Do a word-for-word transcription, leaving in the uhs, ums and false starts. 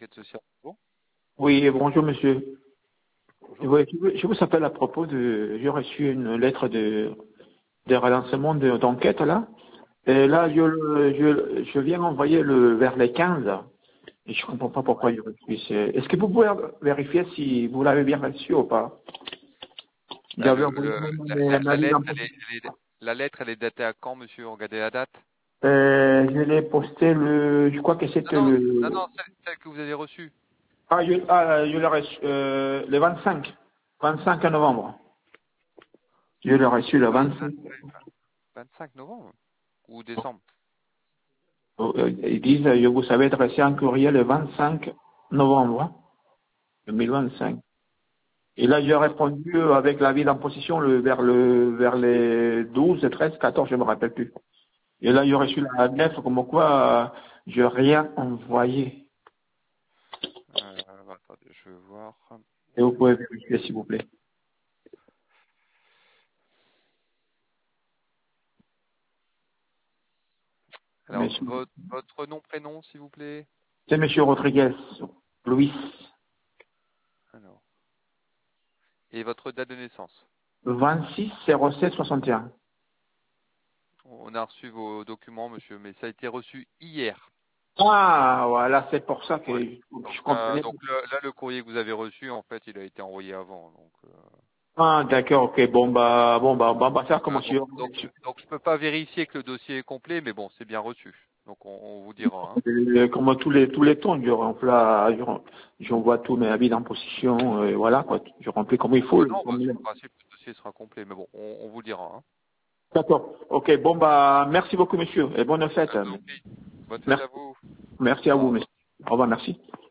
enquête sociale. Bon, Oui, bonjour monsieur. bonjour. Oui, je, vous je vous appelle à propos de... J'ai reçu une lettre de, de relancement de- d'enquête là. Et là, je, le- je, je viens envoyer le vers les quinze. Et je comprends pas pourquoi Ouais. je reçu. c'est- Est-ce que vous pouvez vérifier si vous l'avez bien reçu ou pas? Là, J'avais le, envoyé le, la, ma la, ma la vie lettre, en elle est, elle est- la lettre, elle est datée à quand, monsieur? Regardez la date. euh, Je l'ai posté le... Je crois que Non, c'était non, non, le... non, celle, celle que vous avez reçue. Ah, je, ah, je l'ai reçu euh, le vingt-cinq. vingt-cinq novembre. Je l'ai reçu le vingt-cinq, vingt-cinq. vingt-cinq novembre ou décembre? Euh, Ils disent, je vous savez adresser un courrier le vingt-cinq novembre deux mille vingt-cinq. Et là, j'ai répondu avec l'avis d'imposition le, vers le vers les douze, treize, quatorze, je me rappelle plus. Et là, j'ai reçu la lettre comme quoi euh, je n'ai rien envoyé. Euh, attendez, je vais voir. Et vous pouvez vérifier, s'il vous plaît. Alors, Monsieur- votre, votre nom, prénom, s'il vous plaît. C'est Monsieur Rodriguez, Louis, Alors, et votre date de naissance. vingt-six zéro sept soixante et un. On a reçu vos documents, monsieur, mais ça a été reçu hier. Ah, voilà, c'est pour ça que Ouais. je, Donc, je euh, comprenais. donc là, là, le courrier que vous avez reçu, en fait, il a été envoyé avant. Donc, euh, Ah, d'accord, ok, bon, bah, bon, bah, bah, on va faire euh, comment donc, je donc, donc, je peux pas vérifier que le dossier est complet, mais bon, c'est bien reçu. Donc, on, on vous dira. Hein. Euh, Comme tous les tous les temps, je remplis, je, rem- j'envoie tous mes avis d'imposition, et voilà quoi. Je remplis comme il faut. Ouais, le non, bah, sur formulaire. le principe, le dossier sera complet, mais bon, on, on vous dira. Hein. D'accord. Ok. Bon bah merci beaucoup monsieur et bonne fête. Je vous en prie. Bonne fête Merci, à vous. merci à Au vous revoir. monsieur. Au revoir, merci.